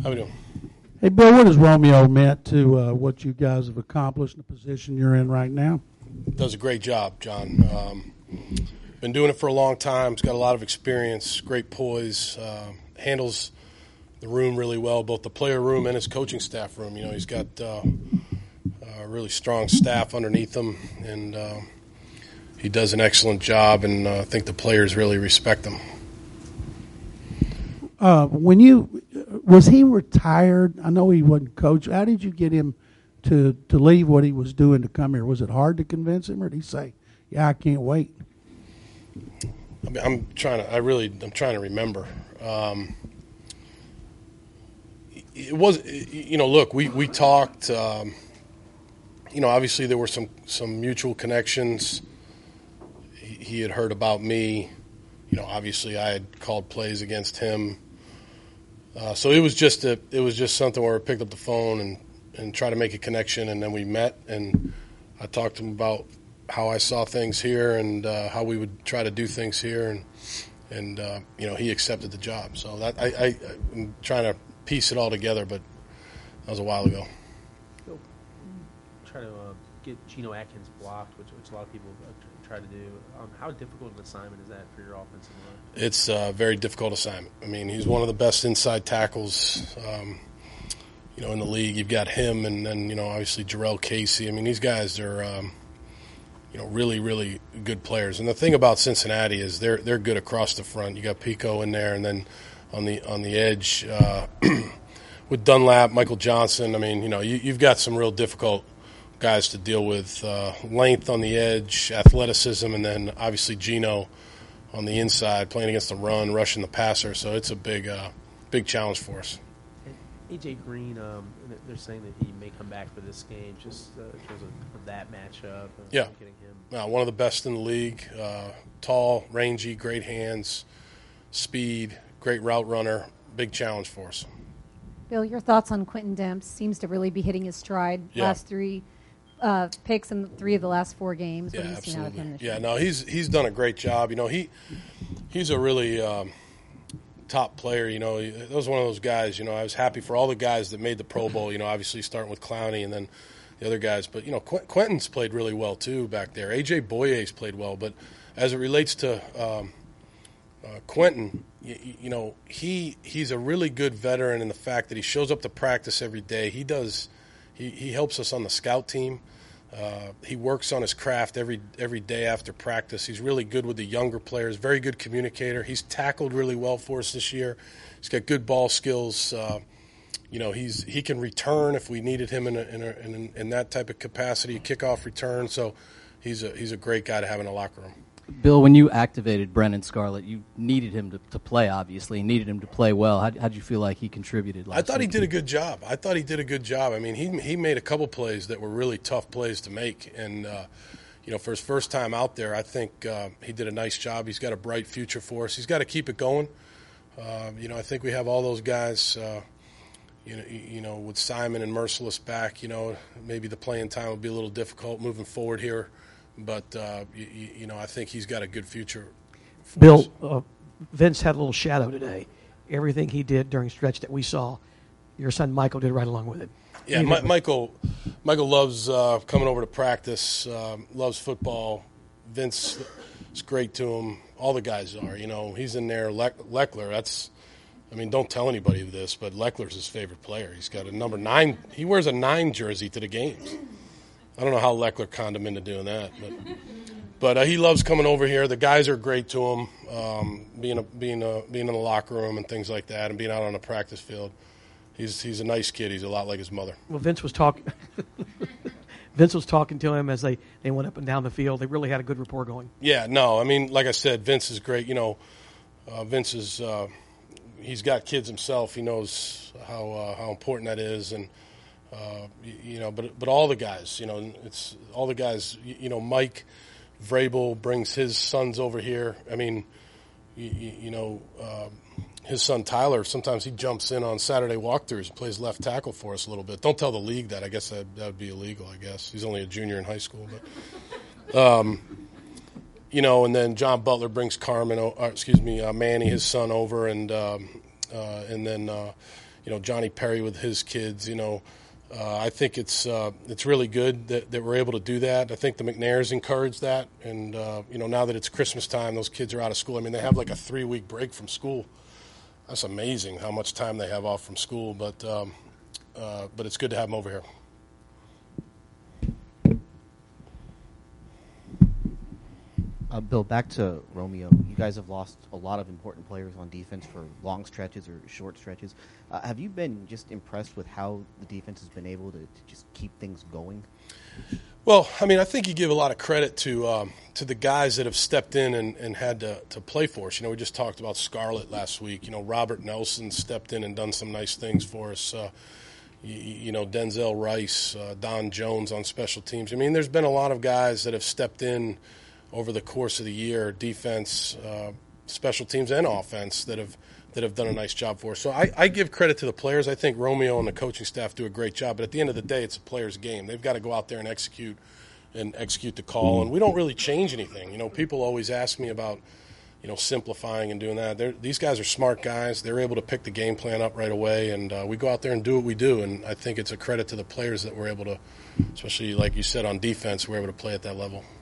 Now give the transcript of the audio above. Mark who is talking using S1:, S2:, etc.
S1: How we doing?
S2: Hey, Bill, what has Romeo meant to what you guys have accomplished in the position you're in right now?
S1: Does a great job, John. Been doing it for a long time. He's got a lot of experience, great poise, handles the room really well, both the player room and his coaching staff room. You know, he's got a really strong staff underneath him, and he does an excellent job, and I think the players really respect him.
S2: Was he retired? I know he wasn't coach. How did you get him to leave what he was doing to come here? Was it hard to convince him, or did he say, "Yeah, I can't wait"?
S1: I mean, I'm trying to remember. It was, look, we talked. Obviously there were some mutual connections. He had heard about me. Obviously I had called plays against him. So it was just something where I picked up the phone and tried to make a connection, and then we met, and I talked to him about how I saw things here and how we would try to do things here, and he accepted the job. So that I'm trying to piece it all together, but that was a while ago.
S3: Try to get Geno Atkins blocked, which a lot of people try to do. How difficult an assignment is that for your offensive line?
S1: It's a very difficult assignment. I mean, he's one of the best inside tackles, in the league. You've got him, and then obviously Jarrell Casey. I mean, these guys are really, really good players. And the thing about Cincinnati is they're good across the front. You got Pico in there, and then on the edge with Dunlap, Michael Johnson. I mean, you've got some real difficult guys to deal with. Length on the edge, athleticism, and then obviously Geno on the inside, playing against the run, rushing the passer. So it's a big challenge for us.
S3: AJ Green, they're saying that he may come back for this game, just in terms of that matchup.
S1: Yeah,
S3: getting him.
S1: One of the best in the league. Tall, rangy, great hands, speed, great route runner. Big challenge for us.
S4: Bill, your thoughts on Quentin Demps? Seems to really be hitting his stride.
S1: Yeah.
S4: Last three picks in 3 of the last 4 games. What
S1: Yeah,
S4: have you seen out of him this year?
S1: no, he's done a great job. He's a really top player. That was one of those guys. I was happy for all the guys that made the Pro Bowl. Obviously starting with Clowney and then the other guys. But Quentin's played really well too back there. AJ Boye's played well. But as it relates to Quentin, he's a really good veteran in the fact that he shows up to practice every day. He helps us on the scout team. He works on his craft every day after practice. He's really good with the younger players, very good communicator. He's tackled really well for us this year. He's got good ball skills. He can return if we needed him in that type of capacity, kickoff return. So he's a great guy to have in the locker room.
S5: Bill, when you activated Brennan Scarlett, you needed him to play, obviously, needed him to play well. How did you feel like he contributed last
S1: I thought
S5: week?
S1: he did a good job. I mean, he made a couple plays that were really tough plays to make. And, for his first time out there, I think he did a nice job. He's got a bright future for us. He's got to keep it going. I think we have all those guys, with Simon and Merciless back, maybe the playing time will be a little difficult moving forward here. But, I think he's got a good future.
S6: Bill, Vince had a little shadow today. Everything he did during stretch that we saw, your son Michael did right along with it.
S1: Yeah, Michael loves coming over to practice, loves football. Vince is great to him. All the guys are. He's in there. Leckler, don't tell anybody this, but Leckler's his favorite player. He's got a number 9. He wears a 9 jersey to the games. I don't know how Leckler conned him into doing that, but he loves coming over here. The guys are great to him, being in the locker room and things like that, and being out on the practice field. He's a nice kid. He's a lot like his mother.
S6: Well, Vince was talking. Vince was talking to him as they went up and down the field. They really had a good rapport going.
S1: Yeah, no, like I said, Vince is great. Vince is he's got kids himself. He knows how important that is, and. But all the guys, it's all the guys. Mike Vrabel brings his sons over here. I mean, his son Tyler, sometimes he jumps in on Saturday walkthroughs and plays left tackle for us a little bit. Don't tell the league that. I guess that would be illegal, I guess. He's only a junior in high school. But, and then John Butler brings Manny, his son, over. And then, Johnny Perry with his kids. I think it's really good that we're able to do that. I think the McNairs encouraged that, and now that it's Christmas time, those kids are out of school. I mean, they have like a 3-week break from school. That's amazing how much time they have off from school, but it's good to have them over here.
S7: Bill, back to Romeo. You guys have lost a lot of important players on defense for long stretches or short stretches. Have you been just impressed with how the defense has been able to just keep things going?
S1: Well, I mean, I think you give a lot of credit to the guys that have stepped in and had to play for us. We just talked about Scarlett last week. Robert Nelson stepped in and done some nice things for us. Denzel Rice, Don Jones on special teams. I mean, there's been a lot of guys that have stepped in over the course of the year, defense, special teams, and offense that have done a nice job for us. So I give credit to the players. I think Romeo and the coaching staff do a great job. But at the end of the day, it's a player's game. They've got to go out there and execute the call. And we don't really change anything. People always ask me about simplifying and doing that. These guys are smart guys. They're able to pick the game plan up right away, and we go out there and do what we do. And I think it's a credit to the players that we're able to, especially like you said on defense, we're able to play at that level.